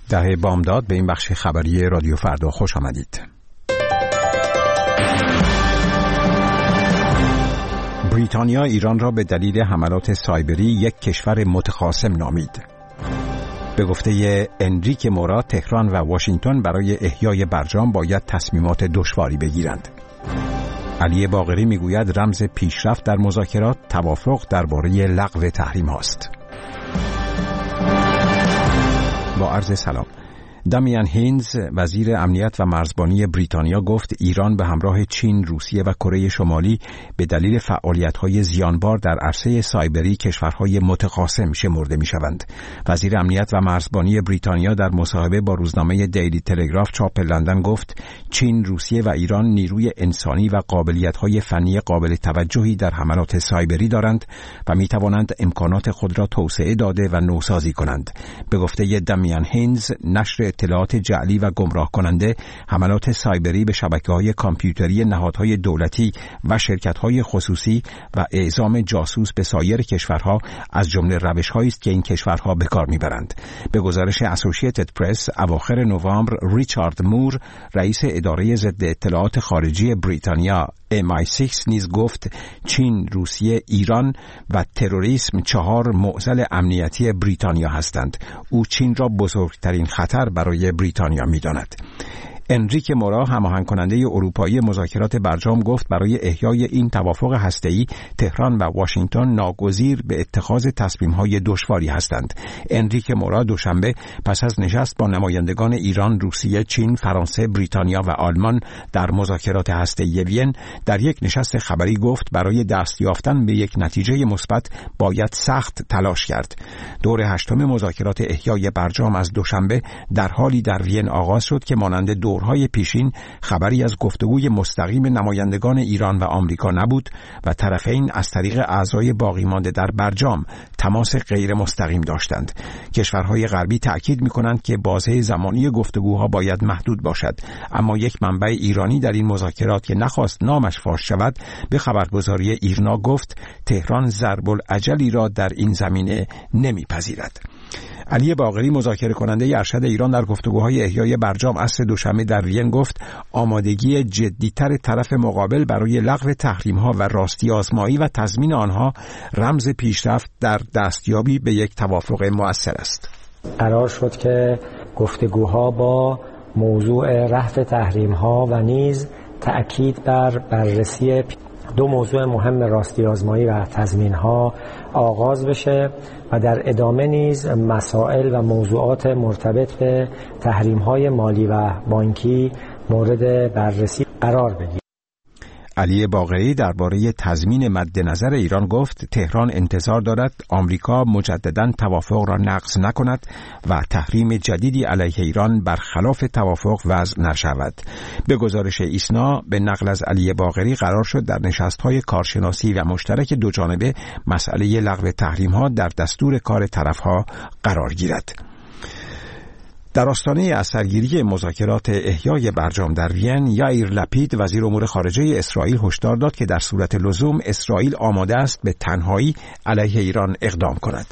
دهه بامداد به این بخش خبری رادیو فردا خوش آمدید. بریتانیا ایران را به دلیل حملات سایبری یک کشور متخاصم نامید. به گفته انریک مورا، تهران و واشنگتن برای احیای برجام باید تصمیمات دشواری بگیرند. علی باقری میگوید رمز پیشرفت در مذاکرات توافق درباره لغو تحریم هاست. با عرض سلام. دامیان هینز، وزیر امنیت و مرزبانی بریتانیا، گفت ایران به همراه چین، روسیه و کره شمالی به دلیل فعالیت‌های زیانبار در عرصه سایبری کشورهای متخاصم شمرده می‌شوند. وزیر امنیت و مرزبانی بریتانیا در مصاحبه با روزنامه دیلی تلگراف چاپ لندن گفت چین، روسیه و ایران نیروی انسانی و قابلیت‌های فنی قابل توجهی در حملات سایبری دارند و می‌توانند امکانات خود را توسعه داده و نوسازی کنند. به گفته دامیان هینز، نشر اطلاعات جعلی و گمراه کننده، حملات سایبری به شبکه‌های کامپیوتری نهادهای دولتی و شرکت‌های خصوصی و اعزام جاسوس به سایر کشورها از جمله روش‌هایی است که این کشورها به کار می‌برند. به گزارش اسوسییتد پرس، اواخر نوامبر ریچارد مور، رئیس اداره ضد اطلاعات خارجی بریتانیا MI6 نیز گفت چین، روسیه، ایران و تروریسم 4 معضل امنیتی بریتانیا هستند. او چین را بزرگترین خطر برای بریتانیا می‌داند. انریک مورا، هماهنگ کننده اروپایی مذاکرات برجام، گفت برای احیای این توافق هسته‌ای تهران و واشنگتن ناگزیر به اتخاذ تصمیم‌های دشواری هستند. انریک مورا دوشنبه پس از نشست با نمایندگان ایران، روسیه، چین، فرانسه، بریتانیا و آلمان در مذاکرات هسته‌ای وین در یک نشست خبری گفت برای دست یافتن به یک نتیجه مثبت باید سخت تلاش کرد. دور 8 مذاکرات احیای برجام از دوشنبه در حالی در وین آغاز شد که مانند دورهای پیشین خبری از گفتگوی مستقیم نمایندگان ایران و آمریکا نبود و طرفین از طریق اعضای باقی مانده در برجام تماس غیر مستقیم داشتند. کشورهای غربی تأکید می‌کنند که بازه زمانی گفتگوها باید محدود باشد، اما یک منبع ایرانی در این مذاکرات که نخواست نامش فاش شود به خبرگزاری ایرنا گفت تهران ضرب الاجلی را در این زمینه نمی‌پذیرد. علی باقری، مذاکره کننده ارشد ایران در گفتگوهای احیای برجام عصر دوشنبه در وین گفت آمادگی جدی‌تر طرف مقابل برای لغو تحریم‌ها و راستی آزمایی و تضمین آنها رمز پیشرفت در دستیابی به یک توافق مؤثر است. قرار شد که گفتگوها با موضوع رفع تحریم‌ها و نیز تأکید بر بررسی 2 موضوع مهم راستی آزمایی و تضمین‌ها آغاز بشه و در ادامه نیز مسائل و موضوعات مرتبط به تحریم‌های مالی و بانکی مورد بررسی قرار بگیرد. علی باقری درباره تضمین مد نظر ایران گفت تهران انتظار دارد آمریکا مجدداً توافق را نقض نکند و تحریم جدیدی علیه ایران برخلاف توافق وضع نشود. به گزارش ایسنا، به نقل از علی باقری، قرار شد در نشست‌های کارشناسی و مشترک دوجانبه مسئله لغو تحریم‌ها در دستور کار طرف‌ها قرار گیرد. در آستانه اثرگیری مذاکرات احیای برجام در وین، یائیر لپید، وزیر امور خارجه اسرائیل، هشدار داد که در صورت لزوم اسرائیل آماده است به تنهایی علیه ایران اقدام کند.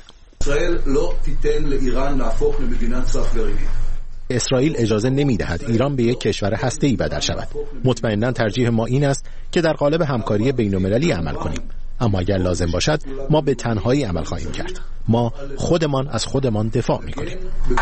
اسرائیل اجازه نمی‌دهد ایران به یک کشور هسته‌ای بدل شود. مطمئناً ترجیح ما این است که در قالب همکاری بین‌المللی عمل کنیم. اما اگر لازم باشد ما به تنهایی عمل خواهیم کرد. ما خودمان از خودمان دفاع می‌کنیم.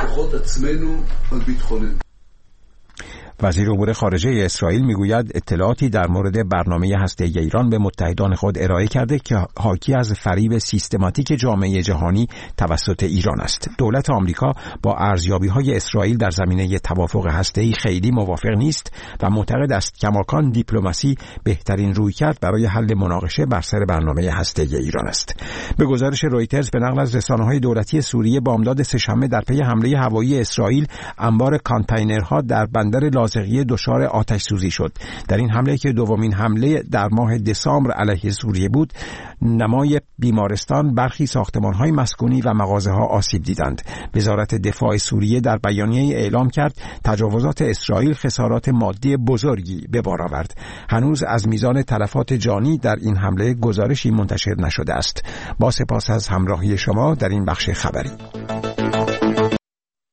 وزیر امور خارجه اسرائیل میگوید اطلاعاتی در مورد برنامه هسته‌ای ایران به متحدان خود ارائه کرده که حاکی از فریب سیستماتیک جامعه جهانی توسط ایران است. دولت آمریکا با ارزیابی‌های اسرائیل در زمینه توافق هسته‌ای خیلی موافق نیست و معتقد است کماکان دیپلماسی بهترین رویکرد برای حل مناقشه بر سر برنامه هسته‌ای ایران است. به گزارش رویترز به نقل از رسانه‌های دولتی سوریه، بامداد سه‌شنبه در پی حمله هوایی اسرائیل انبار کانتینرها در بندر لازقیه دچار آتش سوزی شد. در این حمله که دومین حمله در ماه دسامبر علیه سوریه بود، نمای بیمارستان، برخی ساختمان‌های مسکونی و مغازه‌ها آسیب دیدند. وزارت دفاع سوریه در بیانیه‌ای اعلام کرد تجاوزات اسرائیل خسارات مادی بزرگی به بار آورد. هنوز از میزان تلفات جانی در این حمله گزارشی منتشر نشده است. با سپاس از همراهی شما در این بخش خبری.